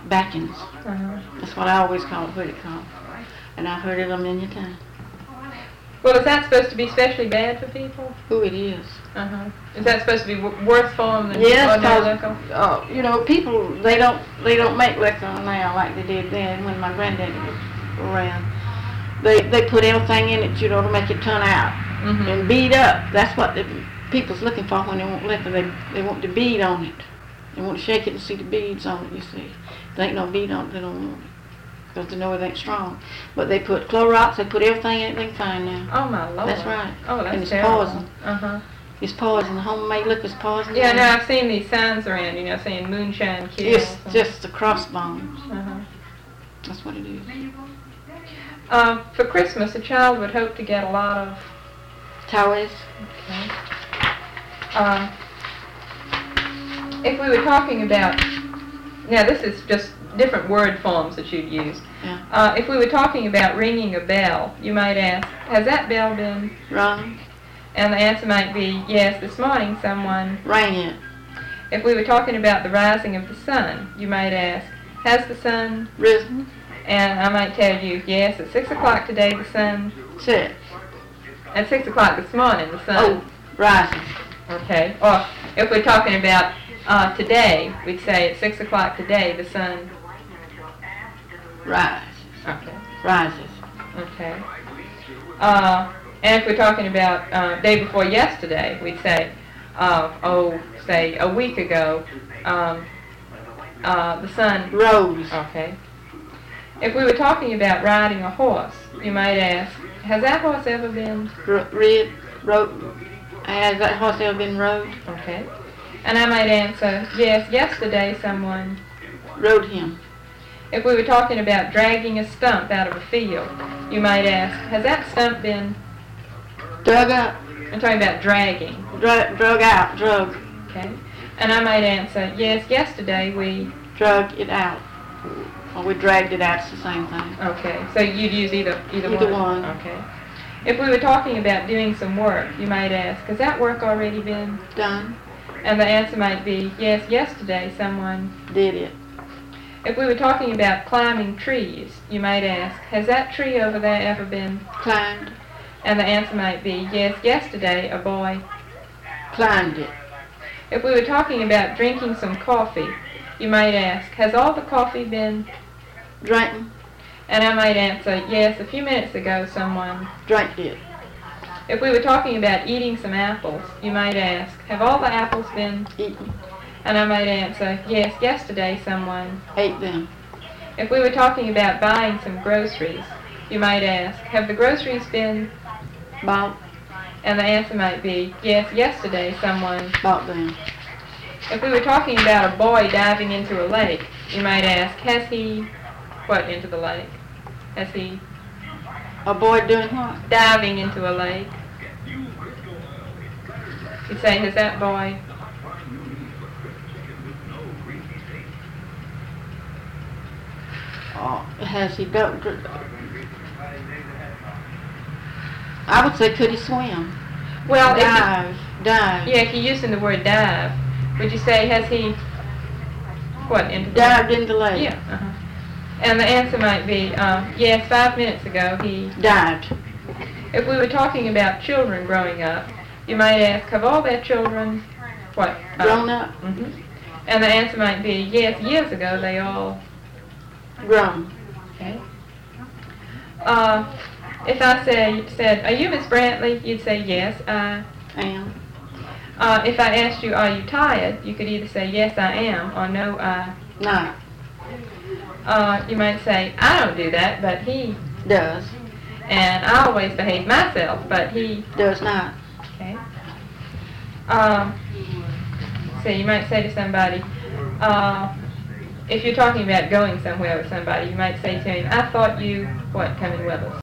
backings. Uh-huh. That's what I always heard it called. And I've heard it a million times. Well, is that supposed to be especially bad for people? Who it is. Uh-huh. Is that supposed to be worse for them than Yes, ordinary because liquor? people they don't make liquor now like they did then when my granddaddy was around. They put everything in it, to make it turn out and bead up. That's what the people's looking for when they want liquor. They want the bead on it. They want to shake it and see the beads on it. You see, if there ain't no bead on it, they don't want it. Because they know it ain't strong. But they put Clorox, they put everything in it they can find now. Oh, my Lord. That's right. Oh, that's and it's terrible. poison. Uh-huh. It's poison. Homemade liquor's poison. Yeah, no, I've seen these signs around, saying moonshine kills. It's just the crossbones. Uh-huh. That's what it is. For Christmas, a child would hope to get a lot of... Towels. Okay. If we were talking about... Now, this is just different word forms that you'd use. Yeah. If we were talking about ringing a bell, you might ask, has that bell been Rung. And the answer might be, yes, this morning someone Rang it. If we were talking about the rising of the sun, you might ask, has the sun Risen. And I might tell you, yes, at 6 o'clock today the sun, Set. at 6 o'clock this morning the sun. Oh, rising. Okay. Or if we're talking about today, we'd say at 6 o'clock today the sun Rises. Okay. Rises. Okay. And if we're talking about day before yesterday, we'd say, say a week ago, the sun Rose. Okay. If we were talking about riding a horse, you might ask, has that horse ever been Rode. Has that horse ever been rode? Okay. And I might answer, yes, yesterday someone Rode him. If we were talking about dragging a stump out of a field, you might ask, has that stump been Dug up. I'm talking about dragging. Drug out. Drug. Okay. And I might answer, yes, yesterday we Drug it out. Or we dragged it out. It's the same thing. Okay. So you'd use either one. Okay. If we were talking about doing some work, you might ask, has that work already been Done. And the answer might be, yes, yesterday someone Did it. If we were talking about climbing trees, you might ask, has that tree over there ever been Climbed. And the answer might be, yes, yesterday a boy Climbed it. If we were talking about drinking some coffee, you might ask, has all the coffee been Drank. And I might answer, yes, a few minutes ago someone Drank it. If we were talking about eating some apples, you might ask, have all the apples been Eaten. And I might answer, yes, yesterday someone Ate them. If we were talking about buying some groceries, you might ask, have the groceries been Bought. And the answer might be, yes, yesterday someone Bought them. If we were talking about a boy diving into a lake, you might ask, has he what into the lake? Has he A boy doing what? diving into a lake? You say, has that boy Has he done? I would say, could he swim? Well, Dive. yeah, if you're using the word dive, would you say, has he what into the Dived in the lake. Yeah. Uh-huh. And the answer might be, yes, 5 minutes ago he Dived. If we were talking about children growing up, you might ask, have all their children what? Grown up. Mm-hmm. And the answer might be, yes, years ago they all Grown. Okay. If I said, are you Miss Brantley? You'd say, yes, I Am. If I asked you, are you tired? You could either say, yes, I am, or no, I Not. You might say, I don't do that, but he Does. And I always behave myself, but he Does not. Okay. So you might say to somebody, if you're talking about going somewhere with somebody, you might say to him, I thought you, what, coming with us?